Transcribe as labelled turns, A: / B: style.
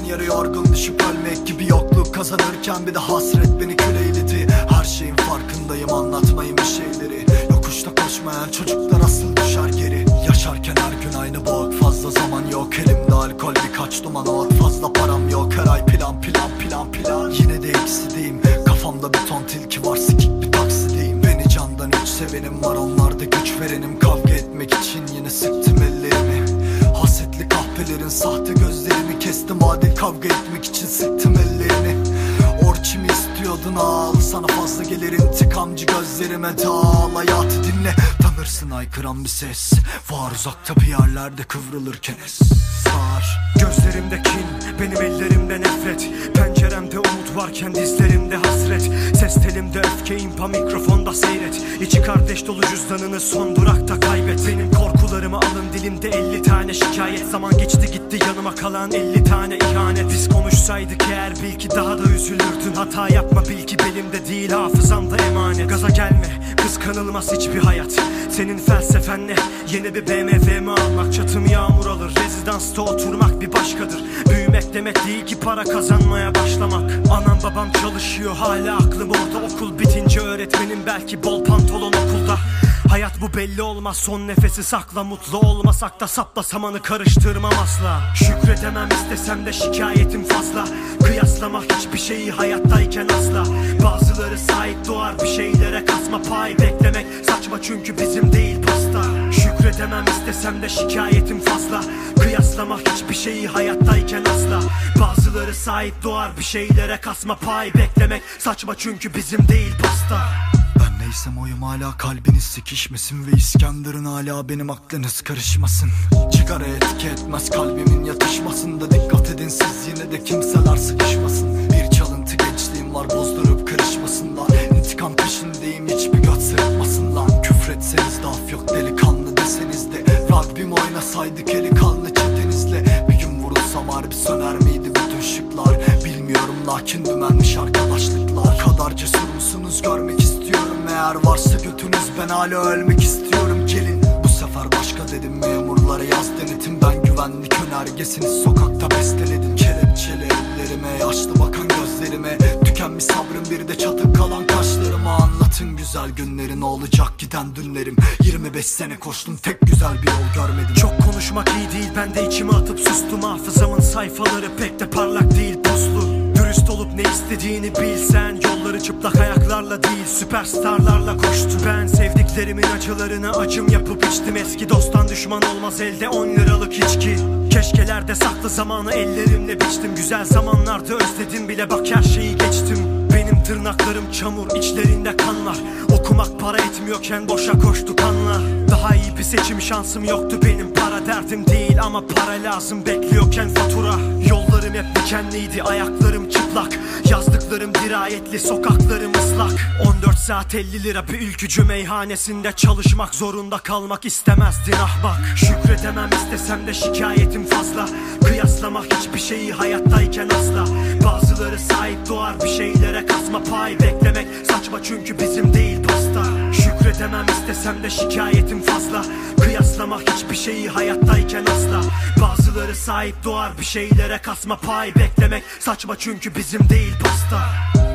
A: yarı yorgun düşüp ölmek gibi, yokluk kazanırken bir de hasret beni kül eyledi. Her şeyin farkındayım, anlatmayın bir şeyleri. Yokuşta koşmayan çocuklar asıl düşer geri. Yaşarken her gün aynı boğuk, fazla zaman yok. Elimde alkol, birkaç duman ot, fazla param yok. Her ay plan plan plan plan. Yine de eksideyim, kafamda bir ton tilki var, sikik bir taksideyim. Beni candan üç sevenim var, onlarda güç verenim. Kavga etmek için yine sıktım ellerimi. Hasetli kahvelerin sahte gözlerimi kestim. Adil kavga etmek için sıktım ellerini. Orçimi istiyordun, al sana fazla gelir intikamcı gözlerime dağıl. Hayatı dinle, tanırsın aykıran bir ses var uzakta bir yerlerde kıvrılırken var.
B: Gözlerimde kin, benim ellerimde nefret. Penceremde umut varken dizlerimde hasret. Ses telimde öfke, impa mikrofonda seyret. İçi kardeş dolu cüzdanını son durakta kaybet. Benim korkularımı alın, dilimde 50 tane şikayet. Zaman geçti gitti, yanıma kalan 50 tane ihanet. Biz konuşsaydık eğer bil ki daha da üzülürdün. Hata yapma bil ki belimde değil, hafızamda emanet. Gaza gelme, kıskanılmaz hiçbir hayat. Senin felsefen ne? Yeni bir BMW'mi almak, çatım yağmur alır. Rezidansta oturmak bir başkadır. Büyümek demek değil ki para kazanmaya başlamak. Anam babam çalışıyor, hala aklım orada. Okul bitince öğretmenim, belki bol pantolon okulda. Hayat bu belli olmaz, son nefesi sakla. Mutlu olmasak da sapla samanı karıştırmam asla. Şükredemem istesem de şikayetim fazla. Kıyaslamak hiçbir şeyi hayattayken asla. Bazıları sahip doğar, bir şeylere kasma pay. Beklemek saçma çünkü bizim değil pasta. Şükredemem istesem de şikayetim fazla. Kıyaslamak hiçbir şeyi hayattayken asla. Bazıları sahip doğar, bir şeylere kasma pay. Beklemek saçma çünkü bizim değil pasta.
A: Neysem oyum hala, kalbiniz sikişmesin. Ve İskender'ın hala benim aklınız karışmasın. Çıkara etki etmez kalbimin yatışmasında. Dikkat edin siz yine de kimseler sıkışmasın. Bir çalıntı gençliğim var, bozdurup kırışmasınlar. İntikam peşindeyim, hiçbir göt sırtmasınlar. Küfretseniz de af yok, delikanlı deseniz de. Rabbim oynasaydık eli kanlı çetenizle. Bir gün vurulsam harbi söner miydi bütün ışıklar? Bilmiyorum lakin dümenmiş arkadaşlıklar. O kadar cesur musunuz görmek istiyorum. Eğer varsa götünüz, ben hala ölmek istiyorum. Gelin bu sefer başka dedim, memurlara yaz denetim. Ben güvenlik önergesini sokakta besteledim. Kelepçeli ellerime, yaşlı bakan gözlerime. Tükenmiş sabrım, bir de çatık kalan kaşlarıma. Anlatın güzel günleri, ne olacak giden dünlerim. 25 sene koştum, tek güzel bir yol görmedim.
B: Çok konuşmak iyi değil, ben de içime atıp sustum. Hafızamın sayfaları pek de parlak değil, puslu. Dürüst olup ne istediğini bilsen, yolları çıplak ayaklarla değil süperstarlarla koştu. Ben sevdiklerimin acılarını acım yapıp içtim. Eski dosttan düşman olmaz, elde 10 liralık içki. Keşkelerde saklı zamanı ellerimle biçtim. Güzel zamanlarda özledim bile, bak her şeyi geçtim. Benim tırnaklarım çamur, içlerinde kan var. Okumak para etmiyorken boşa koştu kanlar. Daha iyi bir seçim şansım yoktu benim. Para derdim değil ama para lazım, bekliyorken fatura. Yollarım hep dikenliydi, ayaklarım çıplak. Yazdıklarım dirayetli, sokaklarım ıslak. 14 saat 50 lira bir ülkücü meyhanesinde çalışmak zorunda kalmak istemezdin ahmak. Şükredemem istesem de şikayetim fazla. Kıyaslamak hiçbir şeyi hayattayken asla. Bazıları sahip doğar, bir şeylere kasma pay. Beklemek saçma çünkü bizim değil pasta. Şükredemem istesem de şikayetim fazla. Kıyaslamak hiçbir şeyi hayattayken asla. Bazıları sahip doğar, bir şeylere kasma pay. Beklemek saçma çünkü bizim değil pasta.